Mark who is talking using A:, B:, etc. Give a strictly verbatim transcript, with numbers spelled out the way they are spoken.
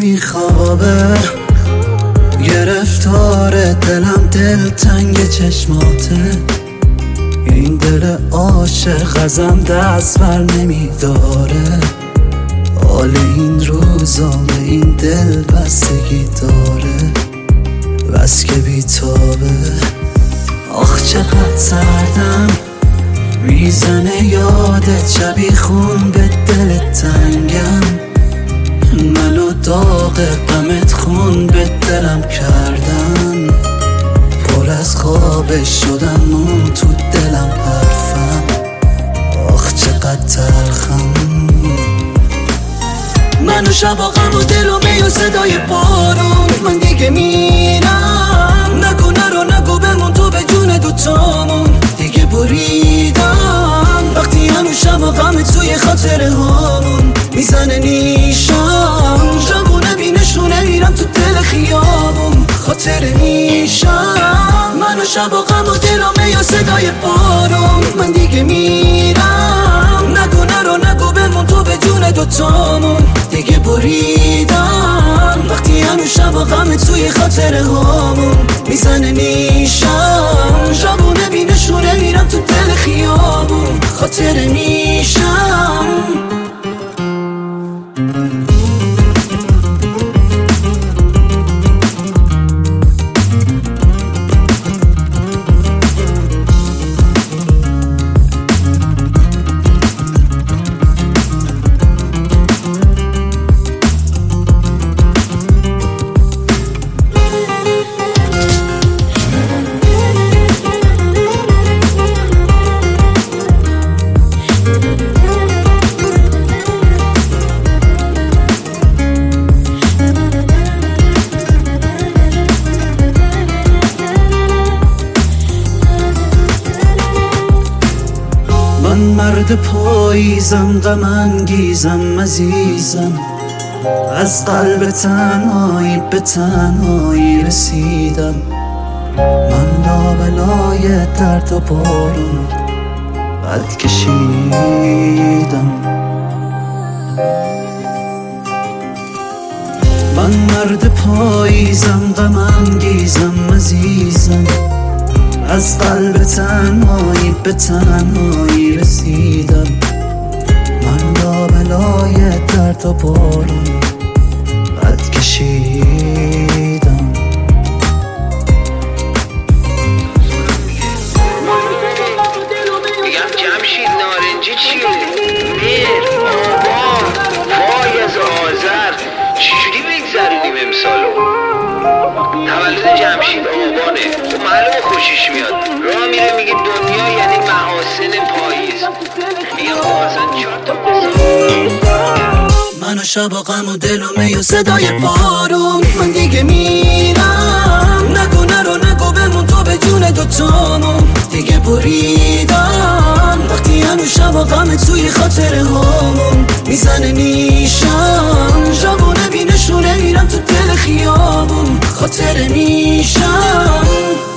A: نمیخوابه، گرفتار دلم دلتنگ چشماته. این دل عاشق ازم دست بر نمیداره، حال این روزا به این دل بستگی داره، بس که بیتابه. آخ چقدر سردم میزنه یادت، شبی خون به دل تنگم، منو داغ غمت خون به دلم کردن. پر از خوابش شدم مون تو دلم حرفم، آخ چقدر تلخم. منو شبا غم و دل و می و صدای بارون، من دیگه میرم. نگو نرو نگو بمون تو به جون دوتامون، دیگه بریدم. وقتی هنو شبا غم توی خاطره هامون میزنه نیشم، جمونه بینشونه میرم تو دل خیابون خاطره میشم. منو شبا غم و دل و می و صدای بارون، من دیگه میرم. نگو نرو نگو بمون تو به جون دوتامون، دیگه بریدم. وقتی هنو شبا غم توی خاطره هامون میزنه نیشم، جمونه بینشونه میرم تو دل خیابون خاطره میشم. من مرد پاییزم، غم انگیزم، عزیزم. از قلب تنهایی به تنهایی رسیدم، من لابلای درد و بارون قد کشیدم. من مرد پاییزم، غم انگیزم، عزیزم. از قلب تنهایی به تنهایی رسیدم، من لابلای درد و بارون قد کشیدم.
B: میگم جمشید نارنجی چیه؟ میر، آبان، وای از آذر، چجوری بگذرونیم امسالو؟ تولد جمشید آبانه، تو معلومه خوشش میاد. راه میره میگه دنیا یعنی محاسن پاییز. میگم آسان چهار تا
A: منو شبا غم و دل و می و صدای بارون، من دیگه میرم. نگو نرو نگو بمون تو به جون دوتامون، دیگه بریدم. وقتی هنو شبا غم توی خاطره هامون میزنه نیشم، جوونه بینشونه میرم تو دل خیابون خاطره میشم.